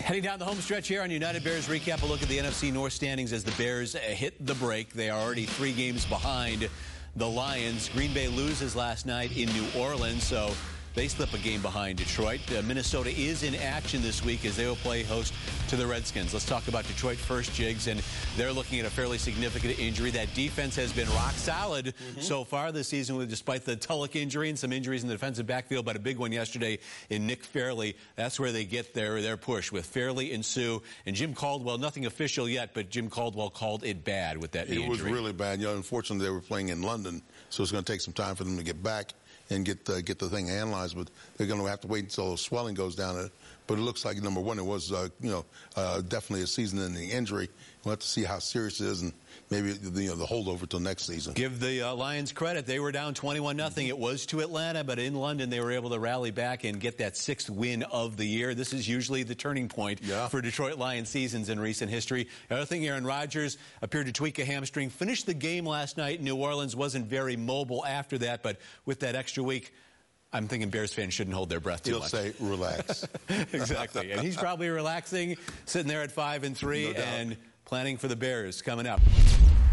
Heading down the home stretch here on United Bears Recap, a look at the NFC North standings as the Bears hit the break. They are already 3 games behind the Lions. Green Bay loses last night in New Orleans, so they slip a game behind Detroit. Minnesota is in action this week as they will play host to the Redskins. Let's talk about Detroit first, Jiggs, and they're looking at a fairly significant injury. That defense has been rock solid so far this season, despite the Tulloch injury and some injuries in the defensive backfield, but a big one yesterday in Nick Fairley. That's where they get their push with Fairley and Sue. And Jim Caldwell, nothing official yet, but Jim Caldwell called it bad with that knee injury. It was really bad. You know, unfortunately, they were playing in London, so it's going to take some time for them to get back and get the thing analyzed, but they're going to have to wait until the swelling goes down. But it looks like, number one, it was definitely a season-ending injury. We'll have to see how serious it is, and maybe the holdover till next season. Give the Lions credit; they were down 21-0. It was to Atlanta, but in London they were able to rally back and get that 6th win of the year. This is usually the turning point for Detroit Lions seasons in recent history. The other thing, Aaron Rodgers appeared to tweak a hamstring. Finished the game last night. New Orleans wasn't very mobile after that, but with that extra week, I'm thinking Bears fans shouldn't hold their breath too much. He'll say, relax. Exactly. And he's probably relaxing, sitting there at 5-3, and planning for the Bears coming up.